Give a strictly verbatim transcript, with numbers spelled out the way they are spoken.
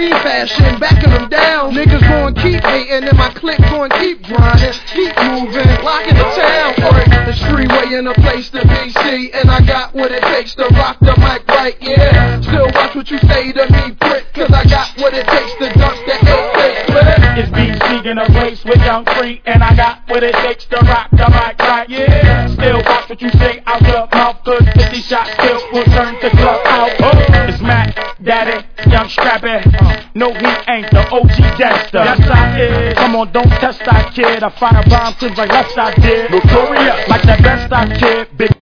green fashion, backing them down. Niggas gon' keep hating and my clique gon' keep grinding, keep moving, locking the town. Work the streetway in a place to be seen, and I got what it takes to rock the mic right, yeah. Still watch what you say to me, prick, cause I got what it takes to dunk the eight clip. It's B C in a race with Young Free, and I got what it takes to rock the mic right, yeah. Still watch what you say out your mouth, cause fifty shots still will turn the club out. Oh, it's Mac Daddy, Young Scrappy. Uh, no, he ain't the O G gangster. Yes, I is. Come on, don't test that kid. I fire bomb things like left I did. Notorious, like the best I kid. Big